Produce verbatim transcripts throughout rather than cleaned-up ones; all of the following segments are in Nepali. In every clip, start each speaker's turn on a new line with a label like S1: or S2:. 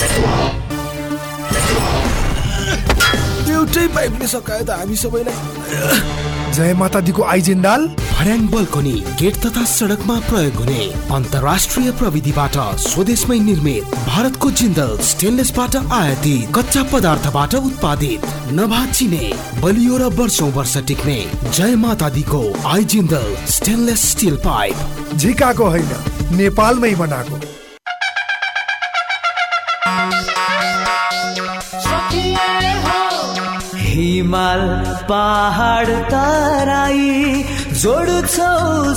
S1: एउटै पाइपले सकायो त हामी सबैलाई।
S2: जय माता दीको आइजिन्दाल
S3: भर्याङ बल्कनी गेट तथा सडकमा प्रयोग हुने अन्तर्राष्ट्रिय प्रविधिबाट स्वदेशमै निर्मित भारतको जिन्दल स्टेनलेसबाट आयातित कच्चा पदार्थबाट उत्पादित नभाचिने बलियो र वर्षौं वर्ष टिक्ने जय माता दीको आइजिन्दल स्टेनलेस स्टिल पाइप।
S2: झिकाको होइन, नेपालमै बनाएको।
S4: हिमाल पहाड तराई जोड्छौ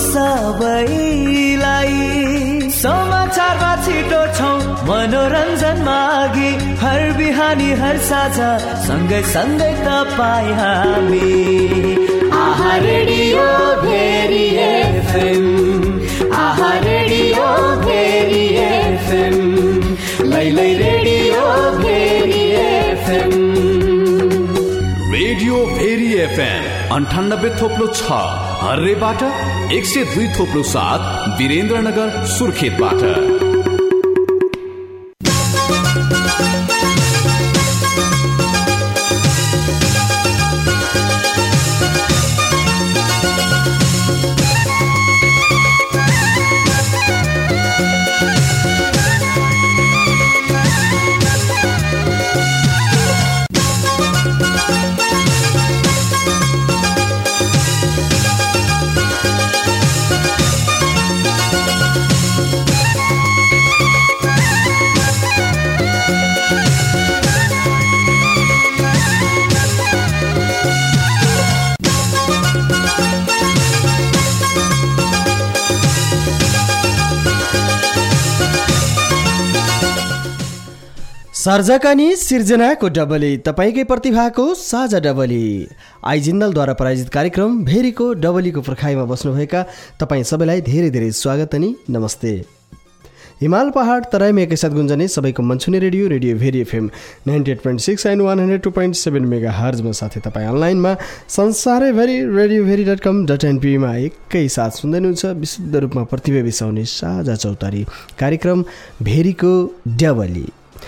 S4: सबैलाई, समाचारमा छिटो छौ मनोरञ्जन मागी, हर बिहानी हर साझा सँगै सँगै तपाईँ हामी। आहा रेडियो भेरी एफएम, आहा रेडियो भेरी एफएम, लैलै radio Bheri FM.
S5: Radio Bheri FM अन्ठानब्बे थोप्लो छ हर्रेबाट, एक सय दुई थोप्लो सात वीरेन्द्रनगर सुर्खेतबाट।
S6: सर्जकानी सिर्जनाको डबली, तपाईँकै प्रतिभाको साझा डबली। आइजिन्दलद्वारा प्रायोजित कार्यक्रम भेरीको डबलीको पर्खाइमा बस्नुभएका तपाईँ सबैलाई धेरै धेरै स्वागत अनि नमस्ते। हिमाल पहाड तराईमा एकैसाथ गुन्जने सबैको मनछुने radio radio Bheri FM ninety eight point six and one hundred two point seven mega हर्जमा, साथै तपाईँ अनलाइनमा संसारैभरि radio Bheri dot com dot एनपीमा एकैसाथ सुन्दै हुनुहुन्छ। विशुद्ध रूपमा प्रतिभा बिसाउने साझा चौतारी कार्यक्रम भेरीको डबली।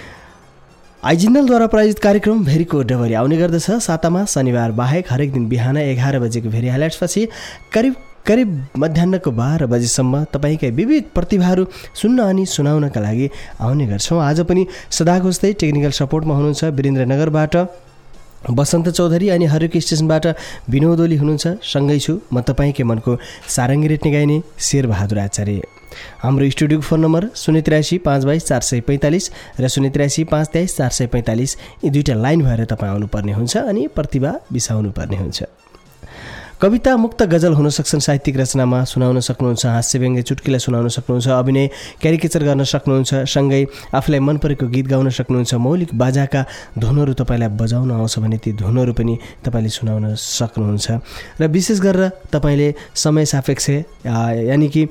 S6: आइजिन्दलद्वारा प्रायोजित कार्यक्रम भेरीको डबली आउने गर्दछ सातामा शनिबार बाहेक हरेक दिन बिहान एघार बजेको भेरी हाइलाइट्सपछि करिब करिब मध्याहको बाह्र बजेसम्म तपाईँकै विविध प्रतिभाहरू सुन्न अनि सुनाउनका लागि आउने गर्छौँ। आज पनि सदाको जस्तै टेक्निकल सपोर्टमा हुनुहुन्छ वीरेन्द्रनगरबाट बसन्त चौधरी अनि हरेक स्टेसनबाट विनोद ओली हुनुहुन्छ। सँगै छु म तपाईँकै मनको सारङ्गी रेट्ने गाइने शेरबहादुर आचार्य। हाम्रो स्टुडियोको फोन नम्बर शून्य त्रियासी पाँच बाइस चार सय पैँतालिस र शून्य त्रियासी पाँच तेइस चार सय पैँतालिस, यी दुईवटा लाइन भएर तपाईँ आउनुपर्ने हुन्छ अनि प्रतिभा बिसाउनु पर्ने हुन्छ। कविता मुक्त गजल हुन सक्छन्, साहित्यिक रचनामा सुनाउन सक्नुहुन्छ, हास्य व्यङ्ग्य चुटकिला सुनाउन सक्नुहुन्छ, अभिनय क्यारिकेचर गर्न सक्नुहुन्छ, सँगै आफूलाई मन परेको गीत गाउन सक्नुहुन्छ। मौलिक बाजाका धुनहरू तपाईँलाई बजाउन आउँछ भने ती धुनहरू पनि तपाईँले सुनाउन सक्नुहुन्छ। र विशेष गरेर तपाईँले समय सापेक्ष यानि कि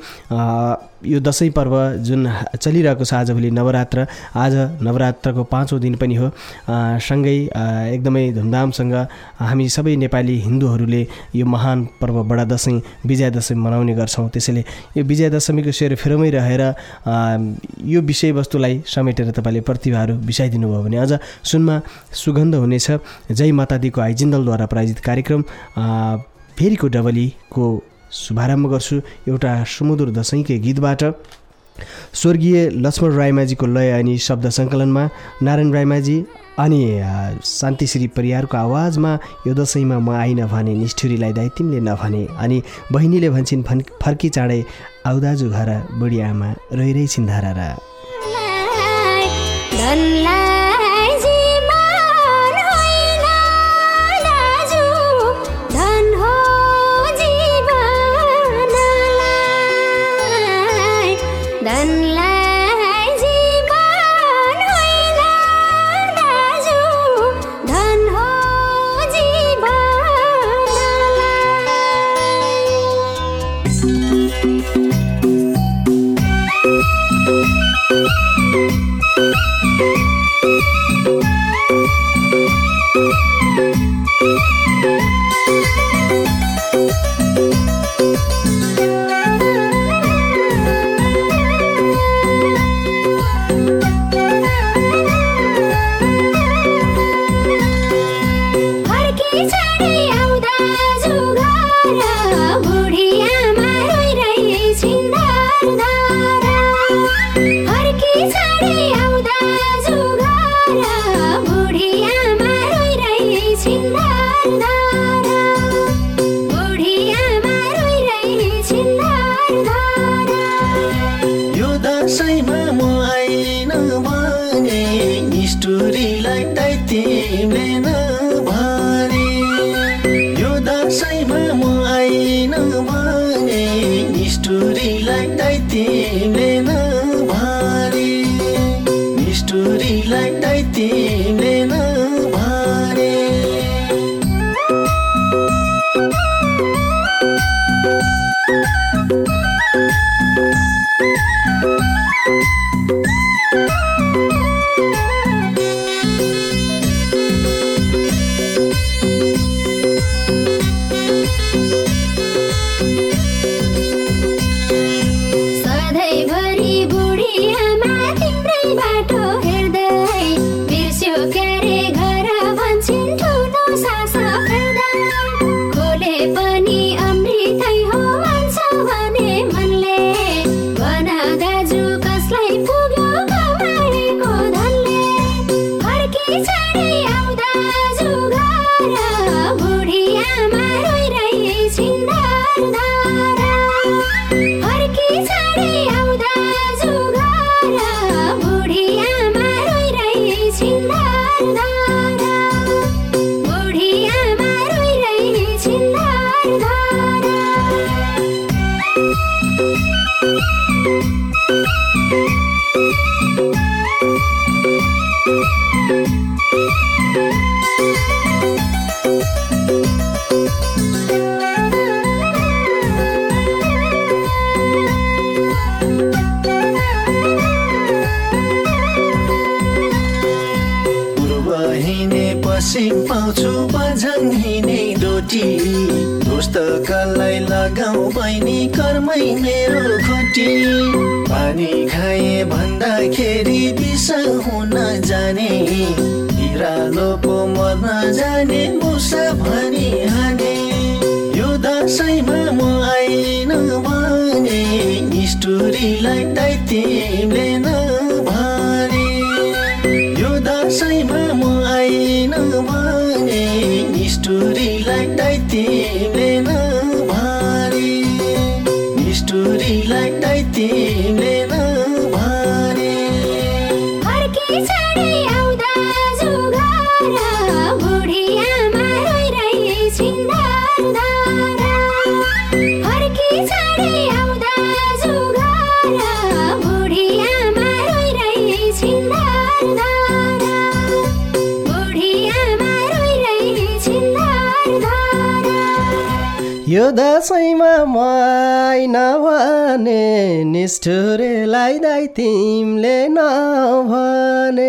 S6: यो दसैँ पर्व जुन चलिरहेको छ, आजभोलि नवरात्र, आज नवरात्रको पाँचौँ दिन पनि हो। सँगै एकदमै धुमधामसँग हामी सबै नेपाली हिन्दूहरूले यो महान पर्व बडा दसैँ विजया दशमी मनाउने गर्छौँ। त्यसैले यो विजया दशमीको सेरोफेरोमै रहेर यो विषयवस्तुलाई समेटेर तपाईँले प्रतिभाहरू बिसाइदिनु भयो भने अझ सुनमा सुगन्ध हुनेछ। जय माता दीको आइजिन्दलद्वारा प्रायोजित कार्यक्रम भेरीको डबलीको शुभारम्भ गर्छु एउटा सुमधुर दशैँकै गीतबाट। स्वर्गीय लक्ष्मण रायमाझीको लय अनि शब्द सङ्कलनमा नारायण रायमाझी अनि शान्तिश्री परियारको आवाजमा यो दशैँमा म आइन भने निष्ठुरीलाई दाइ तिमीले नभने, अनि बहिनीले भन्छन् फर्की चाँडै आउ दाजु घर बुढी आमा रोइरहेछिन् धारा।
S7: पाउँछु बझन हिँड्ने डोटी पुस्तकलाई लगाऊ बहिनी कर्मै मेरो खोटी पानी खाए भन्दाखेरि विष हुन जाने बिरालो पो मर्न जाने मुसा भनी हाने यो दशैँमा म आइन भने निष्ठुरीलाई दाइ तिमीले नभने यो दशैँमा म आइन भने निष्ठुरीलाई दाइ तिमीले नभने निष्ठुरीलाई दाइ तिमीले नभने
S8: फर्की छाडे आउँदा जुगार बुढी आमा रोइरही छिन्दार फर्की छाडे आउँदा जुगार बुढी आमा रोइरही छिन्दार
S6: यो दशैँमा म आइन भने निष्ठुरीलाई दाइ तिमीले नभने।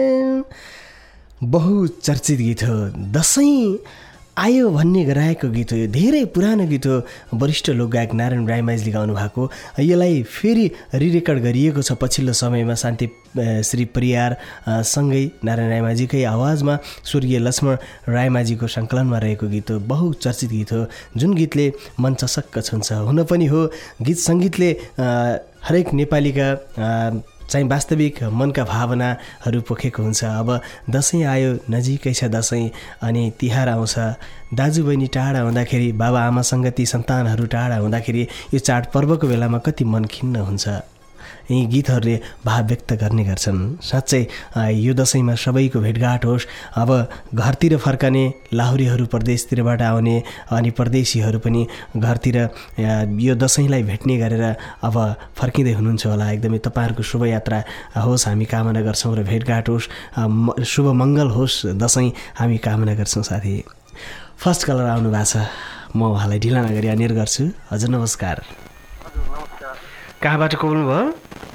S6: बहुचर्चित गीत हो दशैँ आयो भन्ने गराएको गीत हो। यो धेरै पुरानो गीत हो। वरिष्ठ लोकगायक नारायण रायमाझीले गाउनु भएको। यसलाई फेरि रिरेकर्ड गरिएको छ पछिल्लो समयमा शान्ति श्री परियार सँगै नारायण रायमाझीकै आवाजमा स्वर्गीय लक्ष्मण रायमाझीको सङ्कलनमा रहेको गीत हो। बहुचर्चित गीत हो जुन गीतले मन चसक्क छुन्छ। हुन पनि हो गीत सङ्गीतले हरेक नेपालीका चाहिँ वास्तविक मनका भावनाहरू पोखेको हुन्छ। अब दसैँ आयो नजिकै छ दसैँ अनि तिहार आउँछ। दाजुबहिनी टाढा हुँदाखेरि बाबा आमासँग ती सन्तानहरू टाढा हुँदाखेरि यो चाडपर्वको बेलामा कति मन खिन्न हुन्छ। यी गीतहरूले भाव व्यक्त गर्ने गर्छन्। साँच्चै यो दसैँमा सबैको भेटघाट होस्। अब घरतिर फर्कने लाहुरेहरू परदेशतिरबाट आउने अनि परदेशीहरू पनि घरतिर यो दसैँलाई भेट्ने गरेर अब फर्किँदै हुनुहुन्छ होला। एकदमै तपाईँहरूको शुभयात्रा होस् हामी कामना गर्छौँ र भेटघाट होस्, शुभ मङ्गल होस् दसैँ हामी कामना गर्छौँ। साथी फर्स्ट कलर आउनु भएको छ, म उहाँलाई ढिला नगरी अनिर गर्छु। हजुर नमस्कार। कहाँबाट को बोल्नुभयो?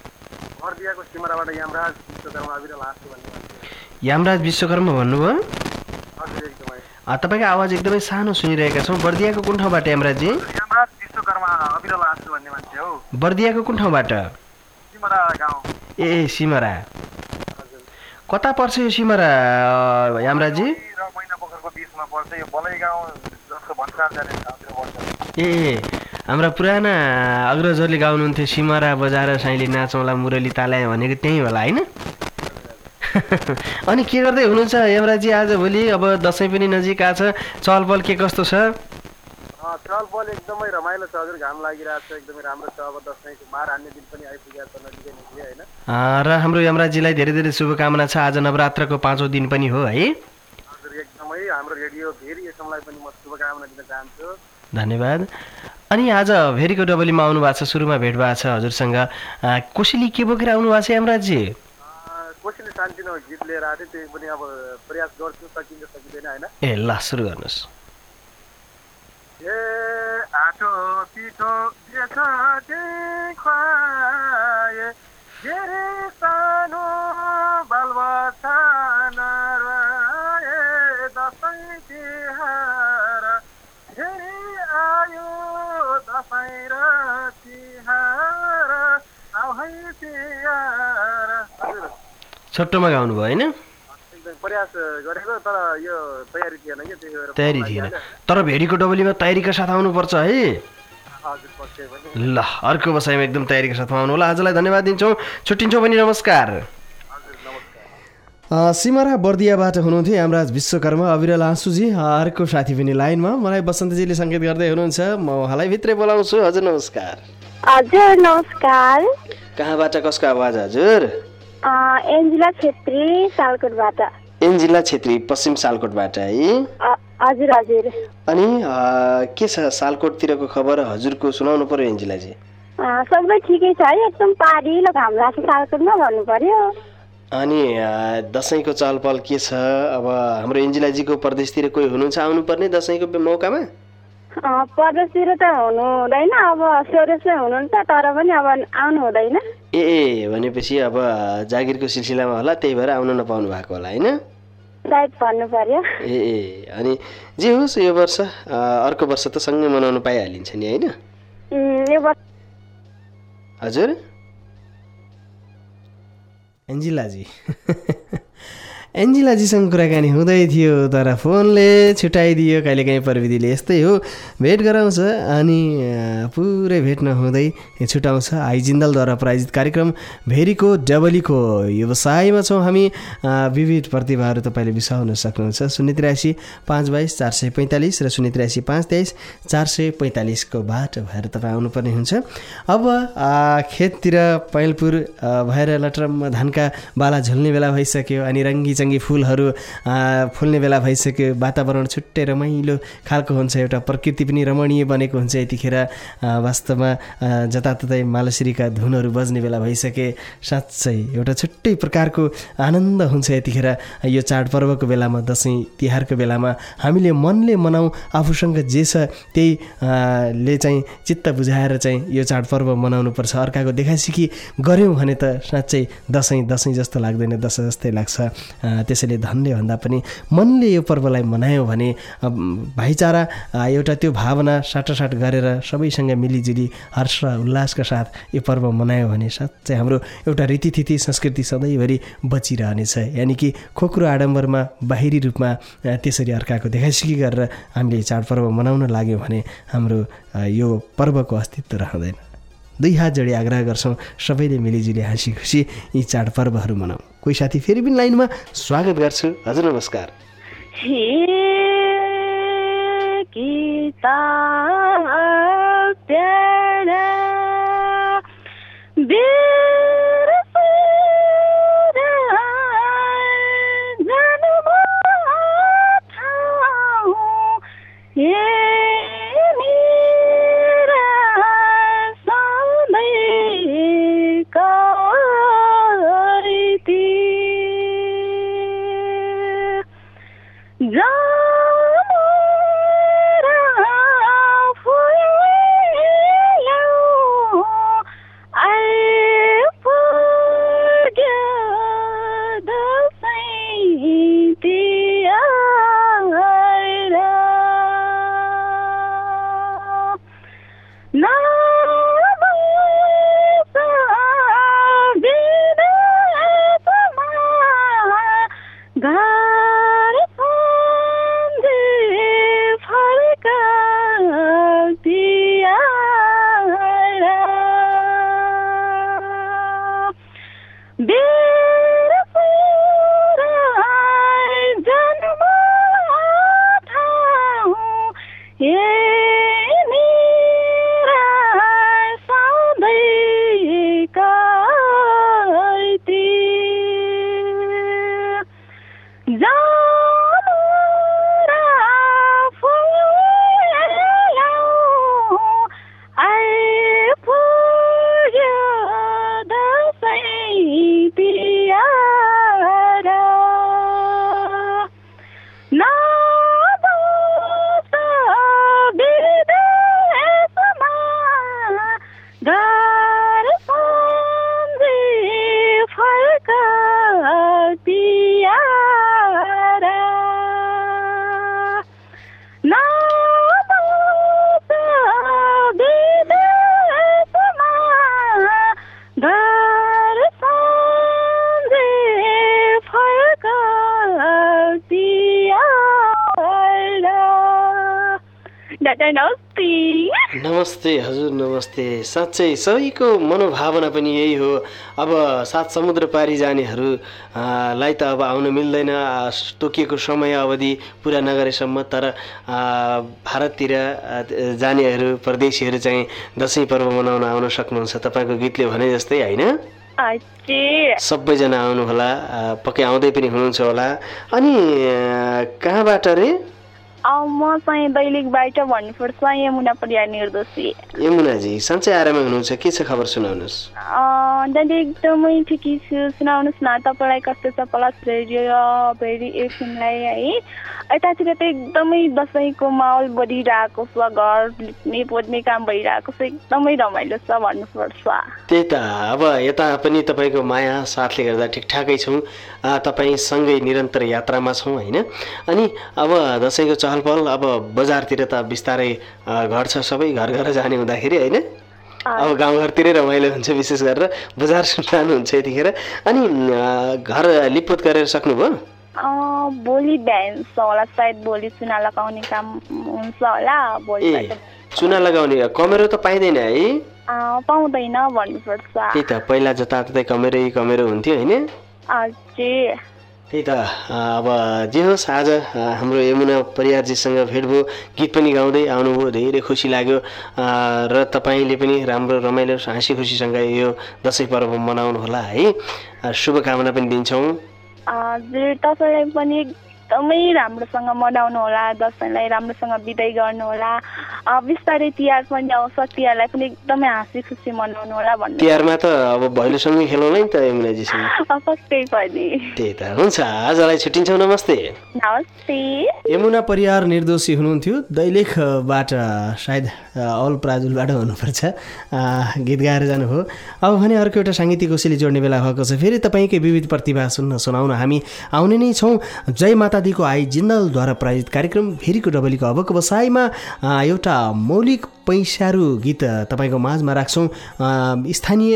S6: यामराज विश्वकर्मा भन्नुभयो। तपाईँको आवाज एकदमै सानो सुनिरहेका छौँ। बर्दियाको कुन ठाउँबाट यामराजजी? बर्दियाको कुन ठाउँबाट? ए सिमरा। कता पर्छ यो सिमरा यामराजजी? ए हाम्रा पुराना अग्रजहरूले गाउनुहुन्थ्यो सिमरा बजाएर साइली नाचौँला मुरली तालाए भनेको त्यहीँ होला होइन? अनि के गर्दै हुनुहुन्छ यमराजी आजभोलि? अब दसैँ पनि नजिक आछ, चहलपहल के कस्तो छ?
S9: चहलपहल एकदमै रमाइलो छ हजुर, घाम लागिरहेको छ, एकदमै राम्रो छ। अब दसैँको मार हान्ने दिन पनि आइपुगेको छ नजिकै नजिकै होइन।
S6: र हाम्रो यमराजीलाई धेरै धेरै शुभकामना छ, आज नवरात्रको पाँचौँ दिन पनि हो है।
S9: हजुर एकदमै हाम्रो रेडियो भेरी एफएमलाई पनि म शुभकामना दिन चाहन्छु।
S6: धन्यवाद। अनि आज भेरीको डबलीमा आउनु भएको छ, सुरुमा भेट भएको छ हजुरसँग। कोसेली के बोकेर आउनु भएको छ यमराजी?
S9: कोसेली शान्तिनो गीत लिएर आएको थिएँ, त्यही पनि अब प्रयास गर्छु, सकिन्छ सकिँदैन होइन।
S6: ए ल सुरु गर्नुहोस्।
S9: ए आटो पिठो खुवाए धेरै सानो बालबच्चा नराए दसैँ तिहार धेरै आयो दसैँ र तिहार आउ है तिहार।
S6: छोटोमा गाउनु भयो होइन?
S9: प्रयास गरेको तर यो तयारी थिएन कि त्यही भएर
S6: तयारी थिएन। तर भेरीको डबलीमा तयारीका साथ आउनुपर्छ है। ल अर्को बसाइमा एकदम तयारीका साथमा आउनु होला। आजलाई धन्यवाद दिन्छौँ, छुट्टिन्छौँ पनि, नमस्कार। सिमरा बर्दियाबाट हुनुहुन्थ्यो यमराज विश्वकर्मा। अविरल आँसुजी अर्को साथी पनि लाइनमा, मलाई बसन्तजीले सङ्केत गर्दै हुनुहुन्छ, म उहाँलाई भित्रै बोलाउँछु। हजुर नमस्कार।
S10: हजुर नमस्कार।
S6: कहाँबाट कसको आवाज हजुर?
S10: एन्जिला छेत्री सालकोटबाट।
S6: एन्जिला छेत्री पश्चिम सालकोटबाट है?
S10: हजुर हजुर।
S6: अनि के छ सालकोटतिरको खबर हजुरको सुनाउनु पर्यो एन्जिलाजी।
S10: सबै ठिकै छ है, एकदम पारिलो घाम लाग्छ सालकोटमा भन्नु पर्यो।
S6: अनि दसैँको चहलपहल के छ? अब हाम्रो एन्जिलाजीको परदेशतिर कोही हुनुहुन्छ आउनुपर्ने दसैँको मौकामा?
S10: परदेशतिर त हुनु हुँदैन, अब स्वदेशमै हुनुहुन्छ, तर पनि अब आउनु हुँदैन।
S6: ए ए भनेपछि अब जागिरको सिलसिलामा होला, त्यही भएर आउन नपाउनु भएको होला होइन?
S10: सायद भन्नु पर्यो।
S6: ए ए अनि जे होस् यो वर्ष अर्को वर्ष त सँगै मनाउनु पाइहालिन्छ नि होइन?
S10: यो वर्ष
S6: हजुर एन्जिलाजी एन्जिलाजीसँग कुराकानी हुँदै थियो तर फोनले छुट्याइदियो। कहिलेकाहीँ प्रविधिले यस्तै हो, भेट गराउँछ अनि पुरै भेट नहुँदै छुट्याउँछ। आई जिन्दलद्वारा प्रायोजित कार्यक्रम भेरीको डबलीको व्यवसायमा छौँ हामी। विविध प्रतिभाहरू तपाईँले बिसाउन सक्नुहुन्छ। शून्य त्रियासी पाँच बाइस चार सय पैँतालिस र शून्य त्रियासी पाँच तेइस चार सय पैँतालिसको बाटो भएर तपाईँ आउनुपर्ने हुन्छ। अब खेततिर पैलपुर भएर लटरममा धानका बाला झुल्ने बेला भइसक्यो अनि रङ्गी चङ्गी फुलहरू फुल्ने बेला भइसक्यो। वातावरण छुट्टै रमाइलो खालको हुन्छ, एउटा प्रकृति पनि रमणीय बनेको हुन्छ। यतिखेर वास्तवमा जताततै मालश्रीका धुनहरू बज्ने बेला भइसके। साँच्चै एउटा छुट्टै प्रकारको आनन्द हुन्छ यतिखेर यो चाडपर्वको बेलामा, दसैँ तिहारको बेलामा। हामीले मनले मनाउँ, आफूसँग जे छ त्यही ले चाहिँ चित्त बुझाएर चाहिँ यो चाडपर्व मनाउनुपर्छ। अर्काको देखासिकी गऱ्यौँ भने त साँच्चै दसैँ दसैँ जस्तो लाग्दैन, दसैँ जस्तै लाग्छ। त्यसैले धनले भन्दा पनि मनले यो पर्वलाई मनायो भने भाइचारा एउटा त्यो भावना साटासाट गरेर सबैसँग मिलिजुली हर्ष उल्लासका साथ यो पर्व मनायो भने साँच्चै हाम्रो एउटा रीतिथिति संस्कृति सधैँभरि बचिरहनेछ। यानि कि खोक्रो आडम्बरमा बाहिरी रूपमा त्यसरी अर्काको देखासिकी गरेर हामीले चाडपर्व मनाउन लाग्यौँ भने हाम्रो यो पर्वको अस्तित्व रहँदैन। दुई हात जोडी आग्रह गर्छौँ सबैले मिलिजुली हाँसी खुसी यी चाडपर्वहरू मनाउँ। कोही साथी फेरि पनि लाइनमा, स्वागत गर्छु। हजुर नमस्कार।
S10: दादा नमस्ते।
S6: नमस्ते हजुर नमस्ते। साँच्चै सबैको मनोभावना पनि यही हो। अब सात समुद्र पारी जानेहरू लाई त अब आउन मिल्दैन, तोकिएको समय अवधि पुरा नगरेसम्म। तर भारततिर जानेहरू परदेशीहरू चाहिँ दसैँ पर्व मनाउन आउन सक्नुहुन्छ। तपाईँको गीतले भने जस्तै होइन? सबैजना आउनु होला, पक्कै आउँदै पनि हुनुहुन्छ होला। अनि कहाँबाट रे?
S10: म चाहिँ दैलेखबाट भन्नुपर्छ, यमुना परियार निर्दोषी।
S6: यमुनाजी सन्चै आरामै हुनुहुन्छ? के छ खबर सुनाउनुहोस्।
S10: दादा एकदमै ठिकै छु, सुनाउनुहोस् न तपाईँलाई कस्तो छ? प्लस रेडियो भेरी एफएमलाई है यतातिर त एकदमै दसैँको माहौल बढिरहेको छ, घर लिप्ने पोज्ने काम भइरहेको छ, एकदमै रमाइलो छ भन्नुपर्छ।
S6: त्यही त, अब यता पनि तपाईँको माया साथले गर्दा ठिकठाकै छौँ, तपाईँसँगै निरन्तर यात्रामा छौँ होइन। अनि अब दसैँको चहल पहल अब बजारतिर त बिस्तारै घट्छ, सबै घर घर जाने हुँदाखेरि होइन। अब गाउँघरतिरै रमाइलो हुन्छ, विशेष गरेर बजार जानुहुन्छ यतिखेर। अनि घर लिपपोत गरेर सक्नुभयो?
S10: भोलि बिहान होला सायद, भोलि चुना लगाउने काम हुन्छ होला।
S6: ए चुना लगाउने कमेरो त पाइँदैन है?
S10: पाउँदैन भन्नुपर्छ।
S6: त्यही त, पहिला जताततै कमेरै कमेरो हुन्थ्यो होइन?
S10: हजुर
S6: त्यही त। अब जे होस्, आज हाम्रो यमुना परियारजीसँग भेट भयो, गीत पनि गाउँदै आउनुभयो, धेरै खुसी लाग्यो। र तपाईँले पनि राम्रो रमाइलो हाँसी खुसीसँग यो दसैँ पर्व मनाउनु होला है, शुभकामना पनि दिन्छौँ।
S10: हजुर तपाईँलाई पनि एकदमै राम्रोसँग मनाउनु होला, दसैँलाई राम्रोसँग बिदाई गर्नु होला। बिस्तारै तिहार पनि आउँछ, तिहारलाई पनि एकदमै हाँसी खुसी मनाउनु होला भन्नु।
S6: तिहारमा त अब भैलोसँगै खेलाउनु नि त यमुनाजीसँग।
S10: पक्कै पनि।
S6: त्यही त, हुन्छ आजलाई छुट्टिन्छौँ, नमस्ते।
S10: नमस्ते।
S6: यमुना परियार निर्दोषी हुनुहुन्थ्यो, दैलेखबाट, सायद अल प्राजुलबाट हुनुपर्छ, गीत गाएर जानुभयो। अब भने अर्को एउटा साङ्गीतिक कोसेली जोड्ने बेला भएको छ। फेरि तपाईँकै विविध प्रतिभा सुन्न सुनाउन हामी आउने नै छौँ। जय माता दीको आई जिन्दलद्वारा प्रायोजित कार्यक्रम भेरीको डबलीको अबको बसाइमा एउटा मौलिक पैसारु गीत तपाईँको माझमा राख्छौँ। स्थानीय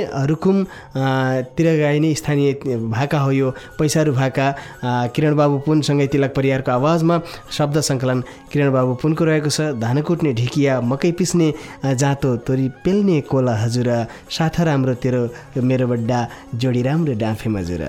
S6: रुकुमतिर गाइने स्थानीय भाका हो यो पैसारु भाका। किरण बाबु पुनसँगै तिलक परियारको आवाजमा शब्द सङ्कलन किरण बाबु पुनको रहेको छ। धान कुट्ने ढिकिया, मकै पिस्ने जातो, तोरी पेल्ने कोला हजुर, साथा राम्रो तेरो मेरो बड्डा, जोडी राम्रो डाँफे मजुर।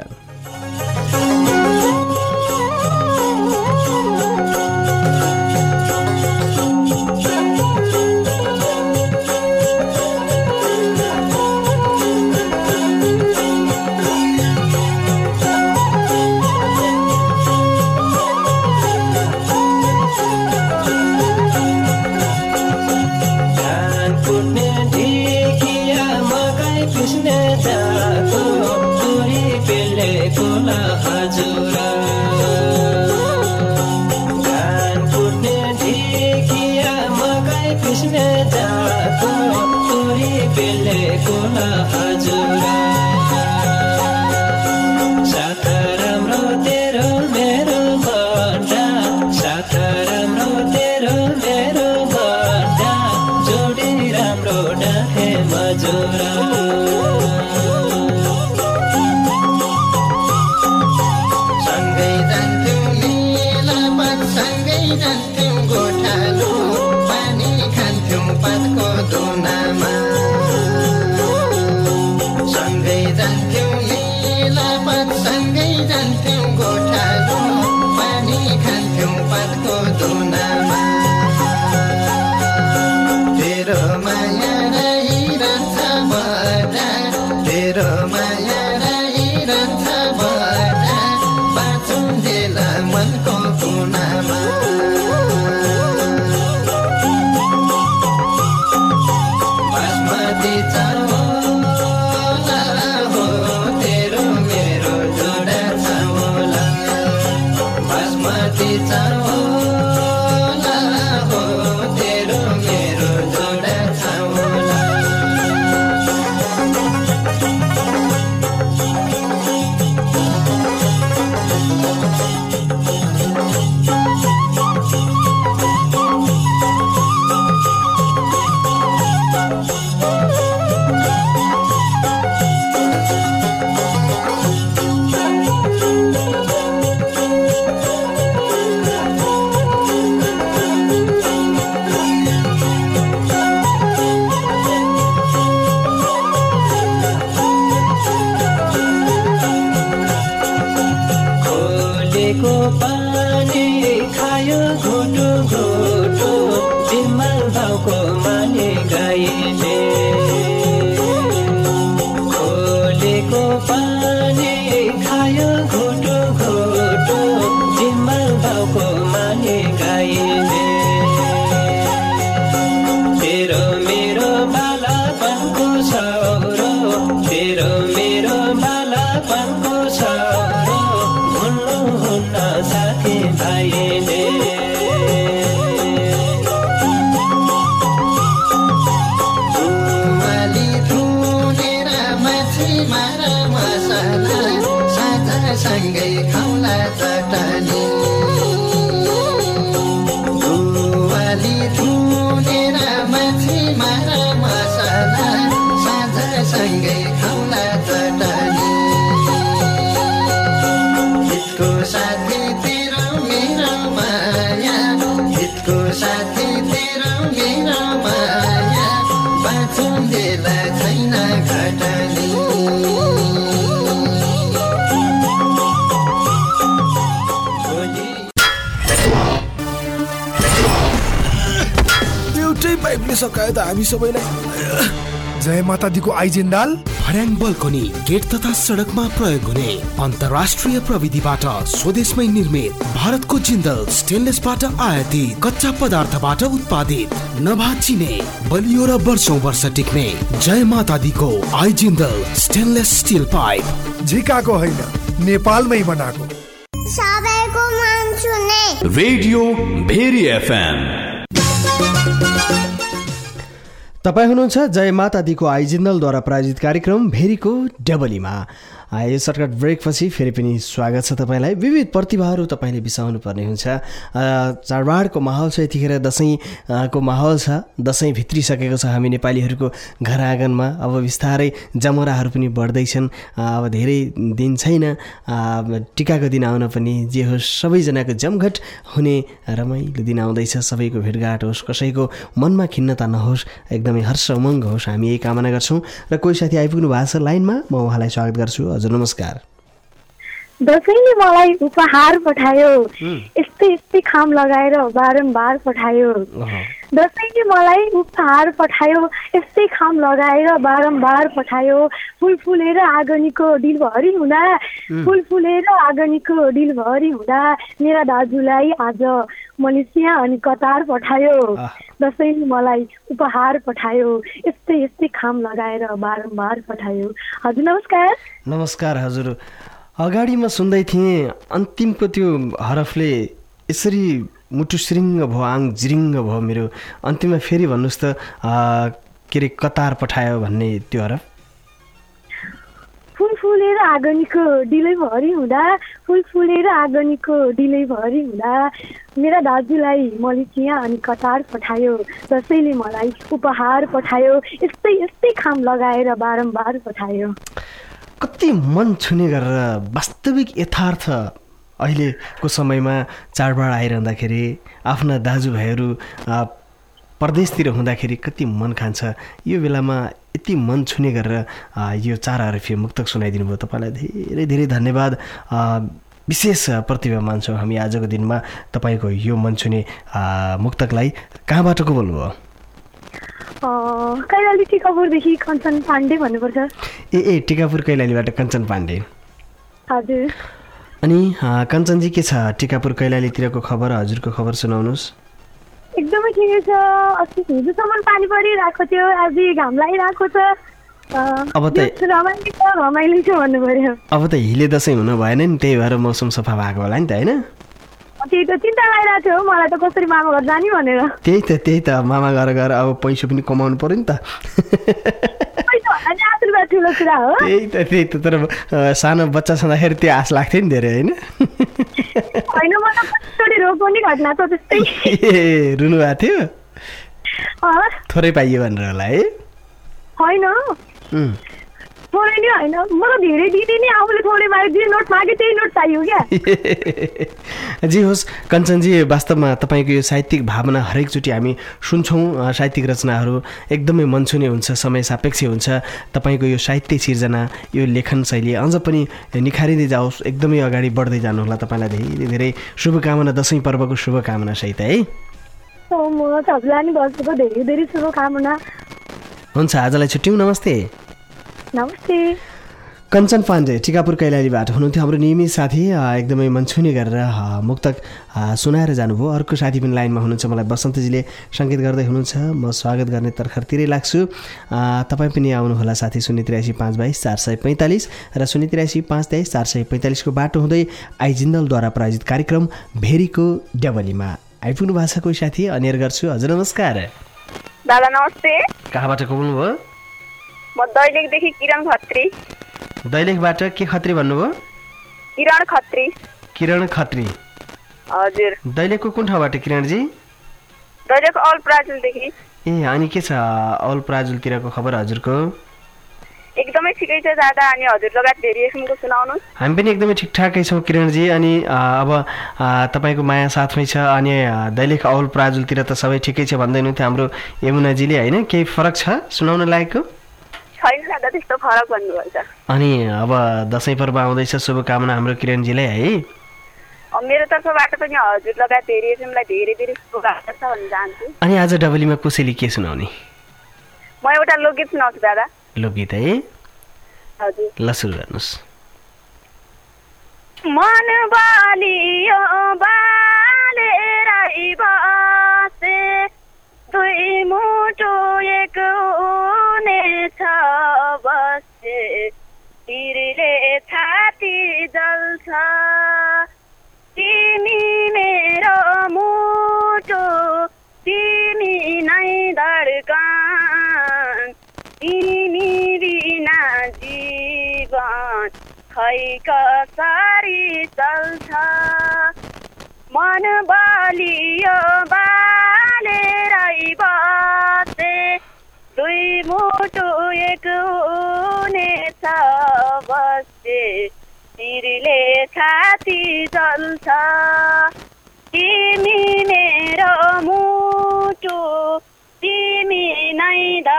S7: खोलेको पानी खायो घोटो घोटो जिम्मल भाउको माने गाईले खोलेको पानी खायो घोटो घोटो जिम्मल भाउको माने गाईले तेरो मेरो बालापनको सौरो तेरो मेरो बालापनको सौरो भुल्नु हुन्न साथी भाइले दुवाली धुनेर माछी मारा मसला साझासँगै खाउला चटनी दुवाली धुनेर माछी मारा मसला साझासँगै खाउला चटनी हितको साथी तेरो मेरो माया हितको साथी तेरो मेरो माया बाँचुन्जेला छैन घटनी
S1: एउटै पाइपले सकायो त हामी सबैलाई।
S2: जय माता दीको आइजेन्दाल
S3: भर्याङ बल्कनी गेट तथा सडकमा प्रयोग हुने अन्तर्राष्ट्रिय प्रविधिबाट स्वदेशमै निर्मित भारतको जिन्दल स्टेनलेसबाट आयातित कच्चा पदार्थबाट उत्पादित नभाचिने बलियो र वर्षौं वर्ष टिक्ने जय माता दीको आइजिन्दल स्टेनलेस स्टिल पाइप
S2: झिकाको होइन नेपालमै बनाएको
S8: सबैको मन छुने
S5: रेडियो भेरी एफएम।
S6: तपाईँ हुनुहुन्छ जय माता दीको आइजिन्दलद्वारा प्रायोजित कार्यक्रम भेरीको डबलीमा। यो सर्टकट ब्रेकपछि फेरि पनि स्वागत छ तपाईँलाई। विविध प्रतिभाहरू तपाईँले बिसाउनु पर्ने हुन्छ। चाडबाडको माहौल छ, यतिखेर दसैँको माहौल छ, दसैँ भित्रिसकेको छ हामी नेपालीहरूको घर आँगनमा। अब बिस्तारै जमराहरू पनि बढ्दैछन्, अब धेरै दिन छैन, टिकाको दिन आउन पनि जे होस् सबैजनाको जमघट हुने रमाइलो दिन आउँदैछ। सबैको भेटघाट होस्, कसैको मनमा खिन्नता नहोस्, एकदमै हर्ष उमङ्ग होस्, हामी यही कामना गर्छौँ। र कोही साथी आइपुग्नु भएको छ लाइनमा, म उहाँलाई स्वागत गर्छु। हजुर नमस्कार।
S10: दसैँले मलाई उपहार पठायो, यस्तै यस्तै खाम लगाएर बारम्बार पठायो। दसैँले मलाई उपहार पठायो, यस्तै खाम लगाएर बारम्बार पठायो। फुल फुलेर आँगनीको दिलभरि हुँदा, फुल फुलेर आँगनीको दिलभरि हुँदा मेरा दाजुलाई आज मलेसिया अनि कतार पठायो। दसैँले मलाई उपहार पठायो, यस्तै यस्तै खाम लगाएर बारम्बार पठायो। हजुर नमस्कार।
S6: नमस्कार हजुर। अगाडि म सुन्दै थिएँ अन्तिमको त्यो हरफले यसरी मुटु श्रिङ्ग भयो, आङ जिरिङ्ग भयो मेरो। अन्तिममा फेरि भन्नुहोस् त के अरे कतार पठायो भन्ने त्यो हरफ।
S10: फुल फुलेर आँगनीको दिलैभरि हुँदा, फुल फुलेर आँगनीको दिलैभरि हुँदा मेरा दाजुलाई मलेसिया अनि कतार पठायो। दसैँले मलाई उपहार पठायो, यस्तै यस्तै खाम लगाएर बारम्बार पठायो।
S6: कति मन छुने गरेर वास्तविक यथार्थ अहिलेको समयमा चाडबाड आइरहँदाखेरि आफ्ना दाजुभाइहरू परदेशतिर हुँदाखेरि कति मन खान्छ। यो बेलामा यति मन छुने गरेर यो चार हरफी मुक्तक सुनाइदिनु भयो, तपाईँलाई धेरै धेरै धन्यवाद। विशेष प्रतिभा मान्छौँ हामी आजको दिनमा तपाईँको यो मन छुने मुक्तकलाई। कहाँबाट को बोल्नुभयो?
S10: कैलाली टिकापुरदेखि कञ्चन पाण्डे भन्नुपर्छ।
S6: ए ए टिकापुर कैलालीबाट कञ्चन पाण्डे।
S10: हजुर।
S6: अनि कञ्चनजी के छ टिकापुर कैलालीतिरको खबर, हजुरको खबर सुनाउनुहोस्।
S10: एकदमै ठिकै छ। अस्ति हिजोसम्म पानी परिरहेको थियो, आज घाम लागिरहेको छ।
S6: अब त
S10: रमाइलो छ, रमाइलो छ भन्नु पर्यो।
S6: अब त हिले दसैँ हुन भएन नि, त्यही भएर मौसम सफा भएको होला नि त, होइन?
S10: त्यही त चिन्ता लागिरहेको थियो मलाई त, कसरी मामा घर जाने भनेर।
S6: त्यही त त्यही त मामा घर गएर अब पैसा पनि कमाउनु पर्यो नि त।
S10: आशीर्वाद ठुलो कुरा हो।
S6: त्यही त त्यही त तर सानो बच्चा छँदाखेरि त्यो आश लाग्थ्यो नि धेरै, होइन?
S10: होइन म त कतिचोटि रोक्ने घटना छ त्यस्तै।
S6: ए रुनु भएको थियो? थोरै पाइयो भनेर होला है?
S10: होइन थोरै नि होइन मलाई धेरै दिदिने आफूले थोरै मागे जे नोट मागे त्यही नोट चाहियो क्या
S6: जी होस् कञ्चनजी वास्तवमा तपाईँको यो साहित्यिक भावना हरेकचोटि हामी सुन्छौँ साहित्यिक रचनाहरू एकदमै मनछुने हुन्छ समय सापेक्ष हुन्छ तपाईँको यो साहित्य सिर्जना यो लेखन शैली अझ पनि निखारिँदै जाओस् एकदमै अगाडि बढ्दै जानुहोला तपाईँलाई धेरै धेरै शुभकामना दसैँ पर्वको शुभकामना सहित है
S10: म तपाईँलाई नि दसैँको धेरै धेरै शुभकामना
S6: हुन्छ आजलाई छुट्यौँ नमस्ते
S10: नमस्ते
S6: कञ्चन पाण्डे टिकापुर कैलालीबाट हुनुहुन्थ्यो हाम्रो नियमित साथी एकदमै मनछुने गरेर मुक्तक सुनाएर जानुभयो अर्को साथी पनि लाइनमा हुनुहुन्छ मलाई बसन्तजीले सङ्केत गर्दै हुनुहुन्छ म स्वागत गर्ने तर्खरतिरै लाग्छु तपाईँ पनि आउनुहोला साथी शून्य त्रियासी पाँच बाइस चार सय पैँतालिस र शून्य त्रियासी पाँच तेइस चार सय पैँतालिसको बाटो हुँदै आइजिन्दलद्वारा प्रायोजित कार्यक्रम भेरीको डबलीमा आइपुग्नु भएको छ कोही साथी अनियर गर्छु हजुर नमस्कार
S10: दादा नमस्ते
S6: कहाँबाट को बोल्नुभयो
S10: म दैलेखदेखि किरण खत्री
S6: दैलेखबाट के खत्री भन्नुभयो
S10: किरण खत्री
S6: किरण खत्री
S10: हजुर
S6: दैलेखको कुन ठाउँबाट किरणजी
S10: दैलेख अल प्राजुलदेखि
S6: ए अनि के छ अल प्राजुलतिरको खबर हजुरको
S10: एकदमै ठिकै छ दादा अनि हजुर लगायत धेरै किसिमको सुनाउनु
S6: हामी पनि एकदमै ठिकठाकै छौँ किरणजी अनि अब तपाईँको माया साथमै छ अनि दैलेख अल प्राजुलतिर त सबै ठिकै छ भन्दै हुनुहुन्थ्यो हाम्रो यमुनाजीले होइन केही फरक छ सुनाउन लायकको
S10: छैन दादा त्यस्तो फरक भन्नुभन्छ
S6: अनि अब दसैँ पर्व आउँदैछ शुभकामना हाम्रो किरणजीलाई है
S10: मेरो तर्फबाट पनि हजुर लगायत धेरै किसिमलाई धेरै धेरै शुभकामना छ भन्न चाहन्छु
S6: अनि आज डबलीमा कसैले के सुनाउने
S10: म एउटा लोकगीत सुनाउँछु दादा
S6: लोकगीत है
S10: हजुर
S6: ल सुरु गर्नुहोस्
S10: मन बालियो बालेर बसे दुई मुटु एक हुनेछ बसे तिरले छाती जल्छ तिमी मेरो मुटु तिमी नै धड्कन तिमी बिना जीवन खै कसरी चल्छ मन बलियो बालेर बसे दुई मुटु एक हुनेछ बसे तिरले छाती जल्छ तिमी मेरो मुटु तिमी नै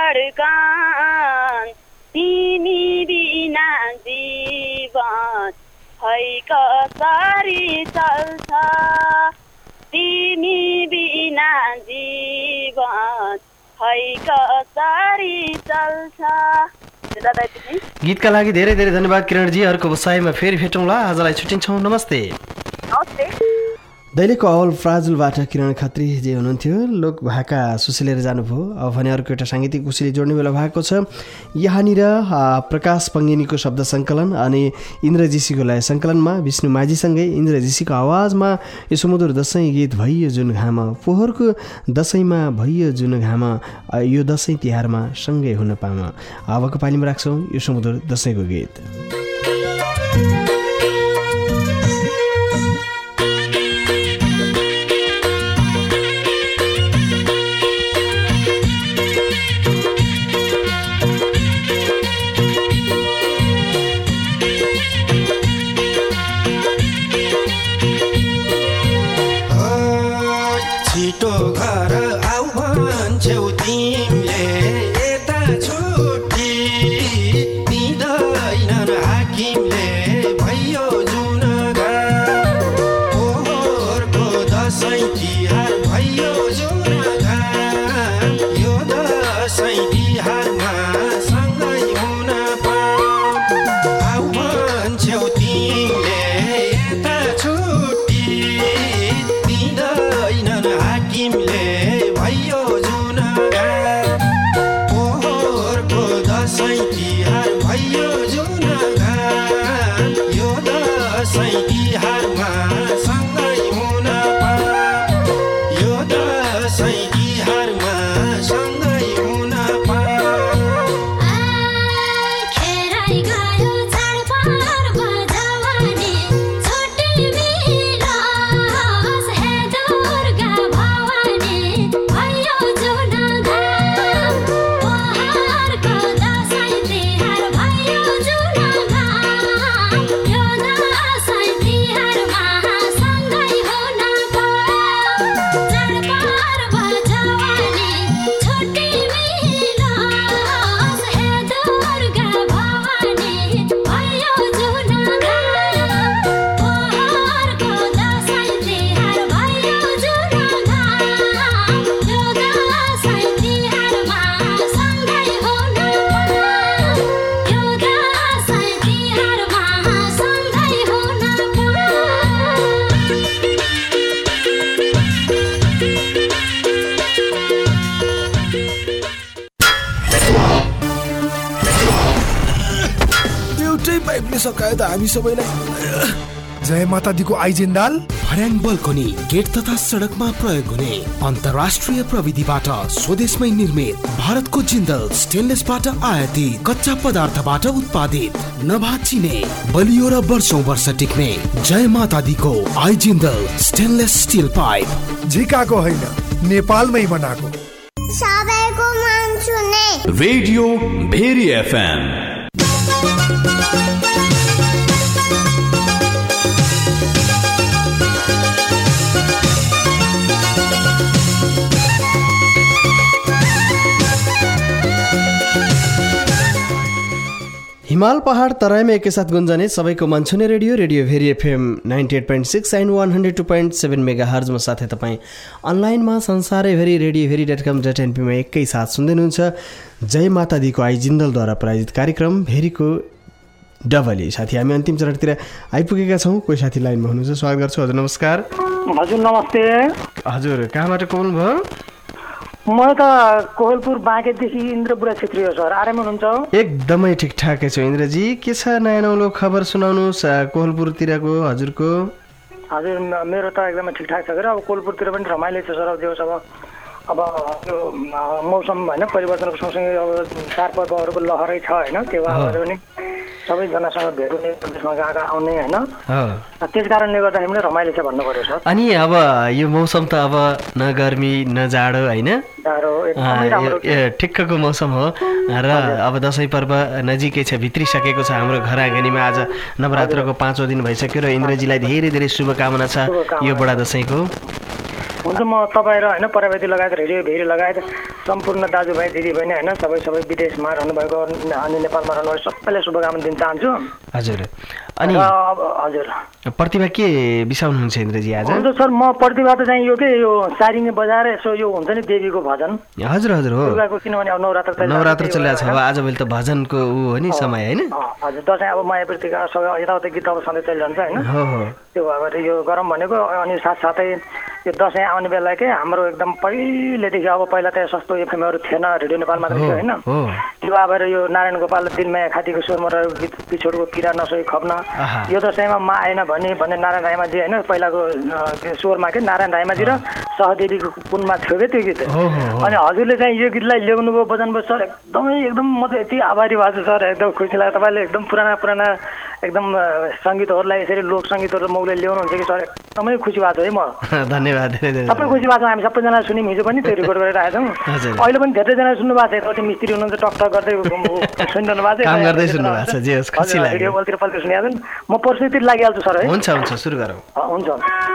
S10: धड्कन तिमी बिना जीवन खै कसरी चल्छ तिमी बिना जीवन खै कसरी चल्छ
S6: गीतका लागि धेरै धेरै धन्यवाद किरणजी अर्को बसाइमा फेरि भेटौँला आजलाई छुट्टिन्छौँ नमस्ते
S10: नमस्ते
S6: दैलेखको अल फ्राजुलबाट किरण खत्री जे हुनुहुन्थ्यो लोक भाका सुसिलेर जानुभयो अब भने अर्को एउटा साङ्गीतिक कुशीले जोड्ने बेला भएको छ यहाँनिर प्रकाश पङ्गिनीको शब्द सङ्कलन अनि इन्द्र जीसीको लय सङ्कलनमा विष्णु माझीसँगै इन्द्र जीसीको आवाजमा यो सुमधुर दसैँ गीत भइयो जुन घाम पोहोरको दसैँमा भइयो जुन घाम यो दसैँ तिहारमा सँगै हुन पाम अबको पालीमा राख्छौँ यो सुमधुर दसैँको गीत
S7: तिमीले यता छुट्टी दिँदैन
S1: सकायो त हामी सबैलाई।
S2: जय माता दीको आइजेन्दाल
S3: भर्याङ बल्कनी गेट तथा सडकमा प्रयोग हुने अन्तर्राष्ट्रिय प्रविधिबाट स्वदेशमै निर्मित भारतको जिन्दल स्टेनलेसबाट आयातित कच्चा पदार्थबाट उत्पादित नभाचिने बलियो र वर्षौं वर्ष टिक्ने जय माता दीको आइजिन्दल स्टेनलेस स्टिल पाइप
S2: झिकाको होइन नेपालमै बनाएको।
S8: सबैको मन छुने
S5: रेडियो भेरी एफएम।
S6: हिमाल पहाड तराईमा एकैसाथ गुन्जने सबैको मन छुने radio radio Bheri FM ninety eight point six and one hundred two point seven mega हर्जमा साथै तपाईँ अनलाइनमा संसारैभरि radio Bheri dot com dot एनपीमा एकैसाथ सुन्दै हुनुहुन्छ जय माता दीको आइजिन्दलद्वारा प्रायोजित कार्यक्रम भेरीको डबली। साथी हामी अन्तिम चरणतिर आइपुगेका छौँ। कोही साथी लाइनमा हुनुहुन्छ, स्वागत गर्छु। हजुर नमस्कार।
S11: हजुर नमस्ते।
S6: हजुर कहाँबाट कल भयो?
S11: म त कोहलपुर बाँकेदेखि इन्द्र बुढा छेत्री हो सर। आराम हुनुहुन्छ?
S6: एकदमै ठिकठाकै छु इन्द्रजी। के छ नयाँ नौलो खबर सुनाउनुहोस् कोहलपुरतिरको हजुरको?
S11: हजुर मेरो त एकदमै ठिकठाक छ के। अब कोहलपुरतिर पनि रमाइलो छ सर। देउस अब अब यो मौसम होइन परिवर्तनको सँगसँगै अब चाडपर्वहरूको लहरै छ होइन। त्योहारहरू पनि सबैजनासँग भेट्ने त्यसमा गएर आउने होइन। त्यस कारणले गर्दाखेरि पनि रमाइलो छ भन्नु पर्यो सर।
S6: अनि अब यो मौसम त अब न गर्मी न जाडो होइन, ठिक्कको मौसम हो र अब दसैँ पर्व नजिकै छ, भित्रिसकेको छ हाम्रो घर आँगनीमा। आज नवरात्रको पाँचौँ दिन भइसक्यो र इन्द्रजीलाई धेरै धेरै शुभकामना छ यो बडा दसैँको।
S11: हुन्छ म तपाईँ र होइन प्रविधि लगायत रेडियो भेरी लगायत सम्पूर्ण दाजुभाइ दिदीबहिनी होइन सबै सबै विदेशमा रहनुभएको अनि नेपालमा रहनुभएको सबैलाई शुभकामना दिन चाहन्छु।
S6: हजुर अनि
S11: हजुर
S6: प्रतिभा के बिसाउनुहुन्छ इन्द्रजी आज?
S11: हुन्छ सर म प्रतिभा त चाहिँ यो के यो सारिङे बजाएर यसो यो हुन्छ नि देवीको भजन।
S6: हजुर हजुर हो,
S11: किनभने अब नवरात्र
S6: नवरात्र चलिरहेको छ अब आजभोलि त भजनको ऊ हो नि समय होइन।
S11: हजुर दसैँ अब माया प्रतिका यताउता गीत अब सधैँ चलिरहन्छ होइन।
S6: हो हो
S11: त्यो भएर यो गरौँ भनेको। अनि साथसाथै यो दसैँ आउने बेला के हाम्रो एकदम पहिलेदेखि अब पहिला त सस्तो एफएमहरू थिएन, रेडियो नेपालमा थियो होइन। त्यो अब यो नारायण गोपाल दिनमाया खातीको स्वरमा गीत पिछोडको किरा नसोई खप्न यो दसैँमा मा आएन भने भन्ने नारायण रायमाझी होइन पहिलाको स्वरमा के नारायण रायमाझी र सहदेवीको पुनमा थियो क्या त्यो गीत। अनि हजुरले चाहिँ यो गीतलाई ल्याउनुभयो बजाउनुभयो सर। एकदमै एकदम म त यति आभारी भएको छु सर। एकदम खुसी लाग्यो तपाईँले एकदम पुराना पुराना एकदम सङ्गीतहरूलाई यसरी लोक सङ्गीतहरू मौले ल्याउनुहुन्छ कि सर। एकदमै खुसी भएको छु है म।
S6: धन्यवाद।
S11: सबै खुसी भएको छ। हामी सबैजना सुन्यौँ हिजो पनि त्यो रेकर्ड गरेर आएछौँ। अहिले पनि धेरैजना सुन्नु भएको छ। यताउति मिस्त्री हुनुहुन्छ टकटक गर्दै सुनिरहनु भएको छ,
S6: काम गर्दै सुन्नु भएको छ। जे होस् खुसी लाग्यो।
S11: रेडियो बलतिर पल्तिर सुनिहाल्छु नि। म पर्सितिर लागिहाल्छु सर है।
S6: हुन्छ हुन्छ सुरु गरौँ।
S11: हुन्छ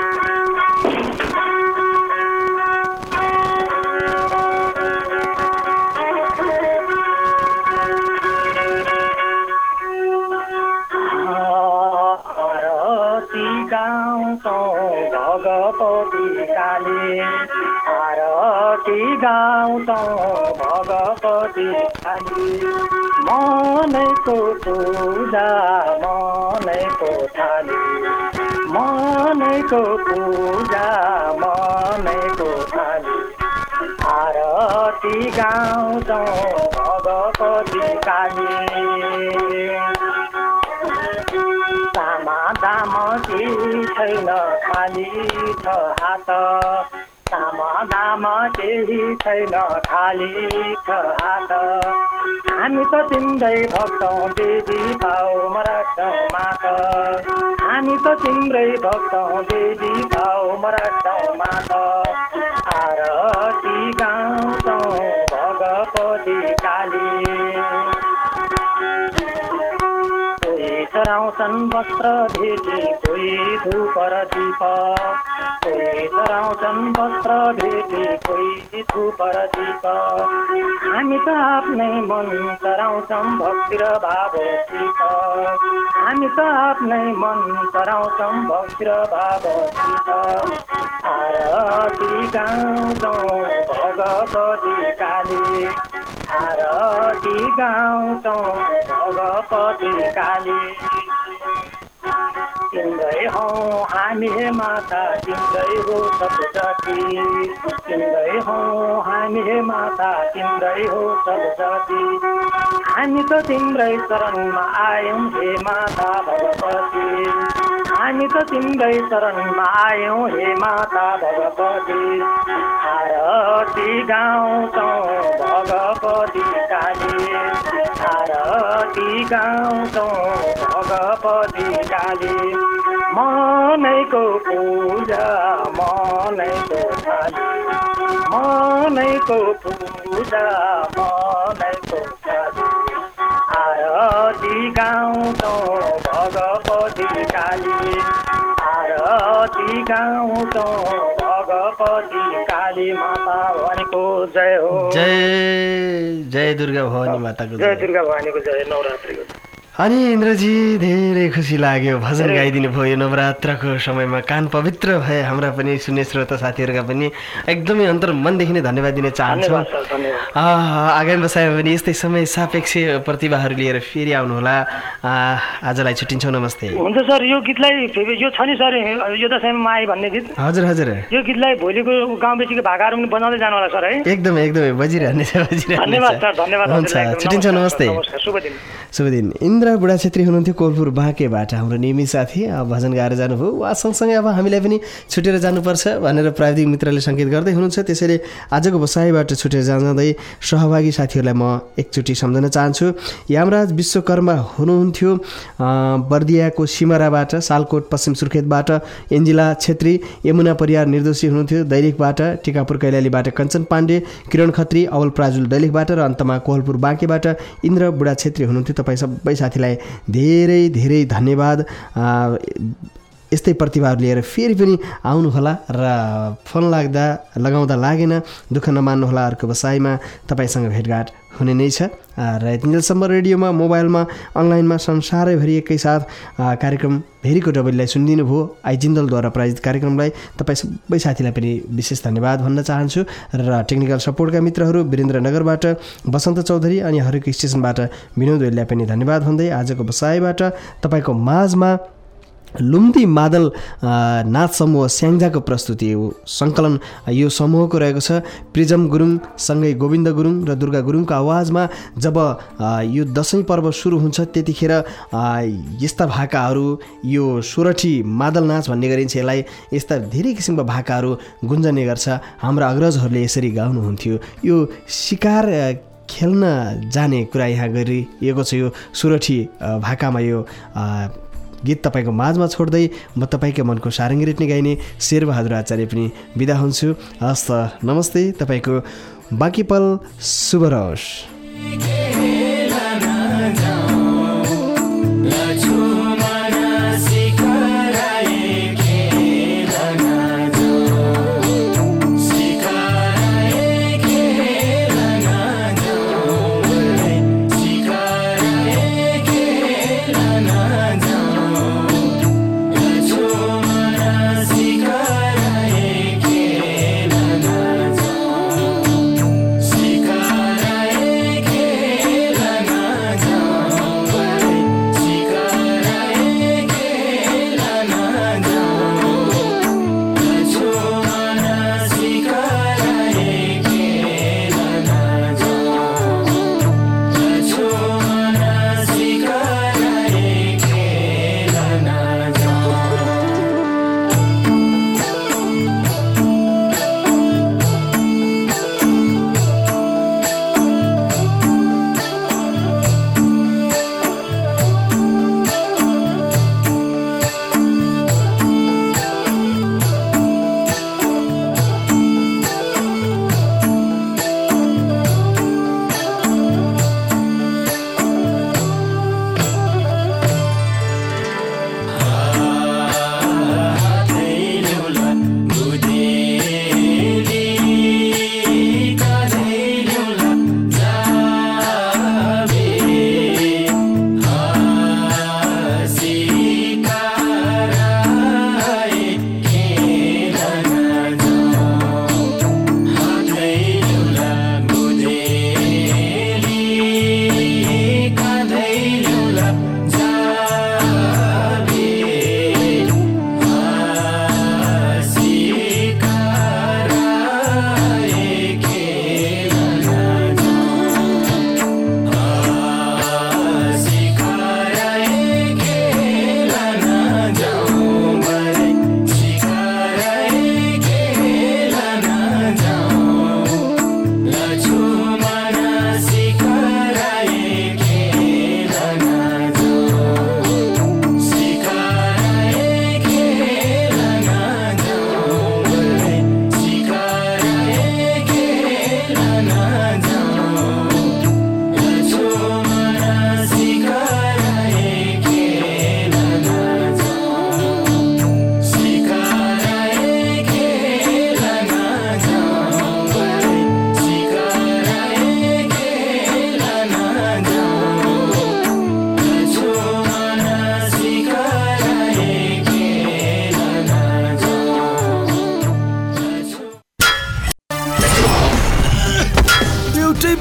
S11: भगवती काली आरती गाउँछौँ भगवती काली मनैको पूजा मनैको थाली मनैको पूजा मनैको थाली आरती गाउँछौँ भगवती काली तामा दाम केही छैन खाली छ हात तामा दाम केही छैन खाली छ हात हामी त तिम्रै भक्तौँ देवी पाउ मराठौँ मात हामी त तिम्रै भक्तौँ देवी पाउ मराठौँ मात आरती गाउँछौँ भगवती काली चराउँछन् वस्त्र भेटी कोही धूप र दीप कोही चराउँछन् वस्त्र भेटी कोही धूप र दीप हामी त आफ्नै मन चराउँछौँ भक्ति र भावसित हामी त आफ्नै मन चराउँछौँ भक्ति र भावसित आरती गाउँछौँ भगवती काली आरती गाउँछौँ भगवती काली तिम्रै हौ हामी हे माता तिम्रै हो सब जाति तिम्रै हौ हामी हे माता तिम्रै हो सब जाति हामी त तिम्रै शरणमा आयौँ हे माता भगवती हामी त तिम्रै शरणमा आयौँ हे माता भगवती आरती गाउँछौँ भगवती काली आरती गाउँछौँ भगवती काली मनैको पूजा मनैको थाली मनैको पूजा मनैको थाली आरती गाउँछौँ भगवती काली आरती गाउँछौँ भगवती काली माता भवानीको जय हो
S6: जय जय दुर्गा भवानी माताको
S11: जय दुर्गा भवानीको जय नवरात्रिको
S6: अनि इन्द्रजी धेरै खुसी लाग्यो भजन गाइदिनु भयो नवरात्रको समयमा कान पवित्र भए हाम्रा पनि सुन्ने श्रोता साथीहरूका पनि एकदमै अन्तर मनदेखि नै धन्यवाद दिन चाहन्छौँ आगामी बसाइमा पनि यस्तै समय सापेक्ष प्रतिभाहरू लिएर फेरि आउनुहोला आजलाई छुट्टिन्छौँ नमस्ते
S11: हुन्छ सर यो गीतलाई यो छ नि सर यो दशैँमा माई भन्ने गीत
S6: हजुर हजुर
S11: यो गीतलाई भोलिको गाउँ बेसीको भाकाहरू पनि बनाउँदै जानु होला सर है
S6: एकदमै एकदमै बजिरहनेछ बजिरहनेछ
S11: धन्यवाद सर धन्यवाद
S6: हुन्छ छुट्टिन्छौँ नमस्ते
S11: शुभ दिन
S6: शुभ दिन इन्द्र बुढा छेत्री हुनुहुन्थ्यो कोलपुर बाँकेबाट हाम्रो नियमित साथी भजन गाएर जानुभयो वा सँगसँगै अब हामीलाई पनि छुटेर जानुपर्छ भनेर प्राविधिक मित्रले सङ्केत गर्दै हुनुहुन्छ त्यसैले आजको बसाइबाट छुटेर जाँदै सहभागी साथीहरूलाई म एकचोटि सम्झन चाहन्छु यामराज विश्वकर्मा हुनुहुन्थ्यो बर्दियाको सिमराबाट सालकोट पश्चिम सुर्खेतबाट एन्जिला छेत्री यमुना परियार निर्दोषी हुनुहुन्थ्यो दैलेखबाट टिकापुर कैलालीबाट कञ्चन पाण्डे किरण खत्री अवल प्राजुल दैलेखबाट र अन्तमा कोहलपुर बाँकेबाट इन्द्र बुढा छेत्री हुनुहुन्थ्यो तपाईँ सबै साथीलाई धेरै धेरै धन्यवाद यस्तै प्रतिभाहरू लिएर फेरि पनि आउनुहोला र फोन लाग्दा लगाउँदा लागेन दुःख नमान्नुहोला अर्को बसाइमा तपाईँसँग भेटघाट हुने नै छ र यतिन्जेलसम्म रेडियोमा मोबाइलमा अनलाइनमा संसारैभरि एकैसाथ कार्यक्रम भेरीको डबलीलाई सुनिदिनु भयो आइजिन्दलद्वारा प्रायोजित कार्यक्रमलाई तपाईँ सबै साथीलाई पनि विशेष धन्यवाद भन्न चाहन्छु र टेक्निकल सपोर्टका मित्रहरू वीरेन्द्रनगरबाट बसन्त चौधरी अनि हरेक स्टेसनबाट विनोद ओलीलाई पनि धन्यवाद भन्दै आजको बसाइबाट तपाईँको माझमा लुम्ती मादल नाच समूह स्याङ्जाको प्रस्तुति सङ्कलन यो समूहको रहेको छ प्रिजम गुरुङ सँगै गोविन्द गुरुङ र दुर्गा गुरुङको आवाजमा जब यो दसैँ पर्व सुरु हुन्छ त्यतिखेर यस्ता भाकाहरू यो सोरठी मादल नाच भन्ने गरिन्छ यसलाई यस्ता धेरै किसिमका भाकाहरू गुन्जने गर्छ हाम्रा अग्रजहरूले यसरी गाउनुहुन्थ्यो यो शिकार खेल्न जाने कुरा यहाँ गरिएको छ यो सोरठी भाकामा यो गीत तपाईँको माझमा छोड्दै म तपाईँको मनको सारङ्गी रेट्ने गाइने शेरबहादुर आचार्य पनि बिदा हुन्छु हस् त नमस्ते तपाईँको बाँकी पल शुभ रहोस्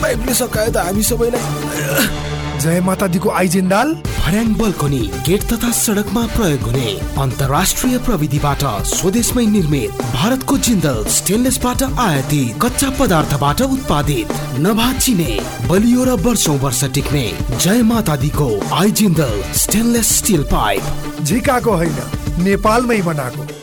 S1: पाइपले सकायो त हामी सबैलाई।
S2: जय माता दीको आइजिन्दाल
S3: भर्याङ बल्कनी गेट तथा सडकमा प्रयोग हुने अन्तर्राष्ट्रिय प्रविधिबाट स्वदेशमै निर्मित भारतको जिन्दल स्टेनलेसबाट आयातित कच्चा पदार्थबाट उत्पादित नभाचिने बलियो र वर्षौं वर्ष टिक्ने जय माता दीको आइजिन्दल स्टेनलेस स्टिल पाइप
S2: झिकाको होइन नेपालमै बनाएको।